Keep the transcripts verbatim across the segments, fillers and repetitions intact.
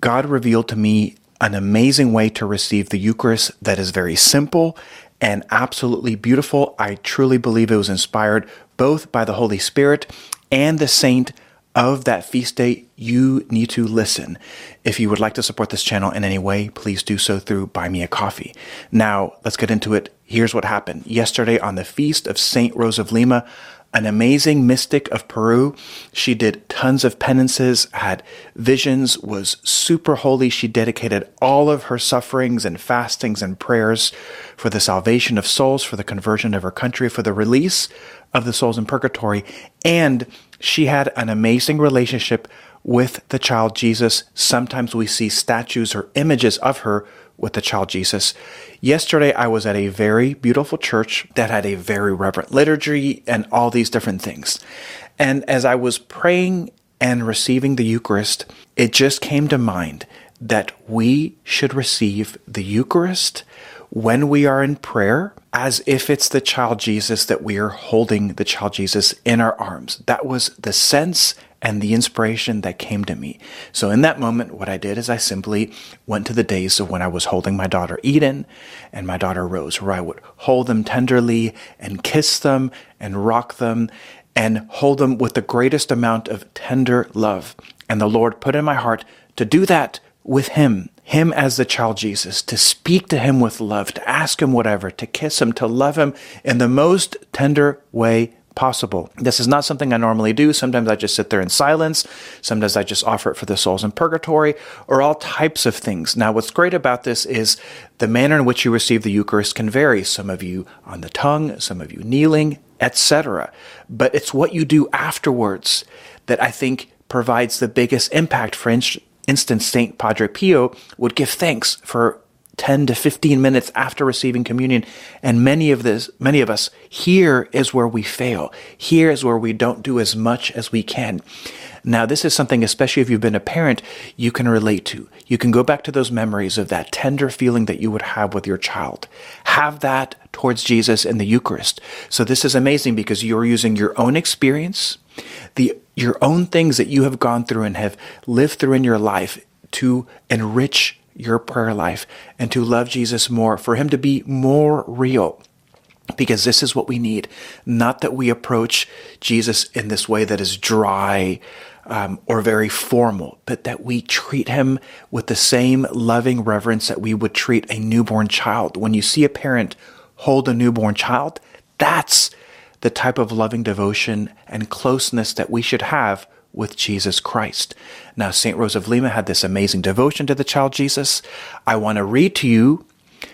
God revealed to me an amazing way to receive the Eucharist that is very simple and absolutely beautiful. I truly believe it was inspired both by the Holy Spirit and the saint of that feast day. You need to listen. If you would like to support this channel in any way, please do so through Buy Me a Coffee. Now, let's get into it. Here's what happened. Yesterday on the feast of Saint Rose of Lima, an amazing mystic of Peru. She did tons of penances, had visions, was super holy. She dedicated all of her sufferings and fastings and prayers for the salvation of souls, for the conversion of her country, for the release of the souls in purgatory. And she had an amazing relationship with the child Jesus. Sometimes we see statues or images of her with the child Jesus. Yesterday, I was at a very beautiful church that had a very reverent liturgy and all these different things. And as I was praying and receiving the Eucharist, it just came to mind that we should receive the Eucharist when we are in prayer, as if it's the child Jesus, that we are holding the child Jesus in our arms. That was the sense and the inspiration that came to me. So in that moment, what I did is I simply went to the days of when I was holding my daughter Eden and my daughter Rose, where I would hold them tenderly and kiss them and rock them and hold them with the greatest amount of tender love. And the Lord put in my heart to do that with him, him as the child Jesus, to speak to him with love, to ask him whatever, to kiss him, to love him in the most tender way possible. This is not something I normally do. Sometimes I just sit there in silence. Sometimes I just offer it for the souls in purgatory, or all types of things. Now, what's great about this is the manner in which you receive the Eucharist can vary. Some of you on the tongue, some of you kneeling, et cetera. But it's what you do afterwards that I think provides the biggest impact. For instance, Saint Padre Pio would give thanks for ten to fifteen minutes after receiving communion. And many of this, many of us, here is where we fail. Here is where we don't do as much as we can. Now, this is something, especially if you've been a parent, you can relate to. You can go back to those memories of that tender feeling that you would have with your child. Have that towards Jesus in the Eucharist. So this is amazing because you're using your own experience, the your own things that you have gone through and have lived through in your life to enrich your prayer life and to love Jesus more, for him to be more real. Because this is what we need. Not that we approach Jesus in this way that is dry um, or very formal, but that we treat him with the same loving reverence that we would treat a newborn child. When you see a parent hold a newborn child, that's the type of loving devotion and closeness that we should have with Jesus Christ. Now, Saint Rose of Lima had this amazing devotion to the child Jesus. I want to read to you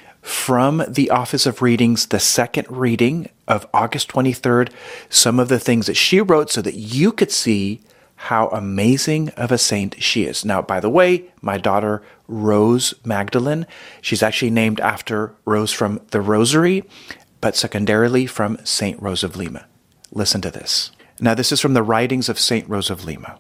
from the Office of Readings, the second reading of August twenty-third, some of the things that she wrote so that you could see how amazing of a saint she is. Now, by the way, my daughter Rose Magdalene, she's actually named after Rose from the Rosary, but secondarily from Saint Rose of Lima. Listen to this. Now, this is from the writings of Saint Rose of Lima.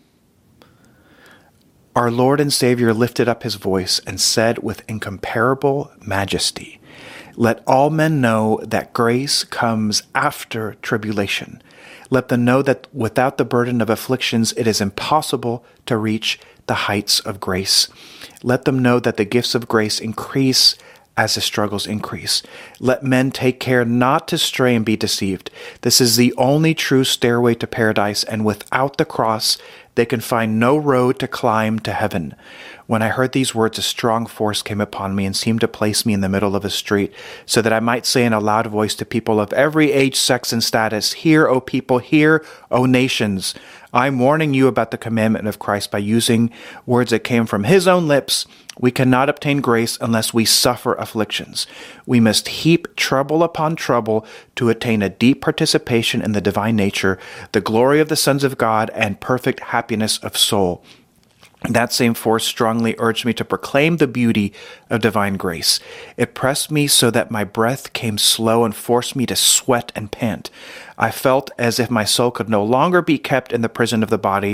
Our Lord and Savior lifted up his voice and said with incomparable majesty, "Let all men know that grace comes after tribulation. Let them know that without the burden of afflictions, it is impossible to reach the heights of grace. Let them know that the gifts of grace increase as the struggles increase. Let men take care not to stray and be deceived. This is the only true stairway to paradise, and without the cross, they can find no road to climb to heaven." When I heard these words, a strong force came upon me and seemed to place me in the middle of a street, so that I might say in a loud voice to people of every age, sex, and status, "Hear, O people, hear, O nations. I'm warning you about the commandment of Christ by using words that came from his own lips. We cannot obtain grace unless we suffer afflictions. We must heap trouble upon trouble to attain a deep participation in the divine nature, the glory of the sons of God, and perfect happiness of soul." That same force strongly urged me to proclaim the beauty of divine grace. It pressed me so that my breath came slow and forced me to sweat and pant. I felt as if my soul could no longer be kept in the prison of the body,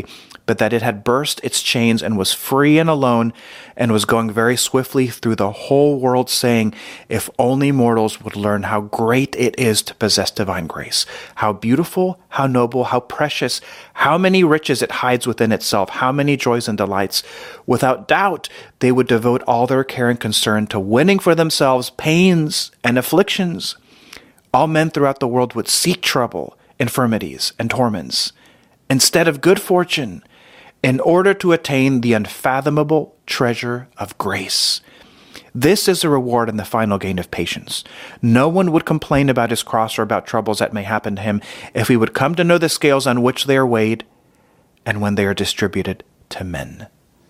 but that it had burst its chains and was free and alone and was going very swiftly through the whole world, saying, if only mortals would learn how great it is to possess divine grace, how beautiful, how noble, how precious, how many riches it hides within itself, how many joys and delights. Without doubt, they would devote all their care and concern to winning for themselves pains and afflictions. All men throughout the world would seek trouble, infirmities, and torments, instead of good fortune, in order to attain the unfathomable treasure of grace. This is the reward and the final gain of patience. No one would complain about his cross or about troubles that may happen to him if he would come to know the scales on which they are weighed and when they are distributed to men.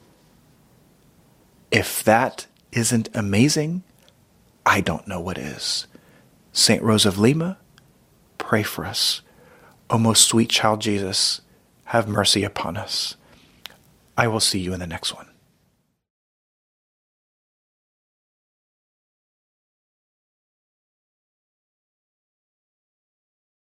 If that isn't amazing, I don't know what is. Saint Rose of Lima, pray for us. O most sweet child Jesus, have mercy upon us. I will see you in the next one.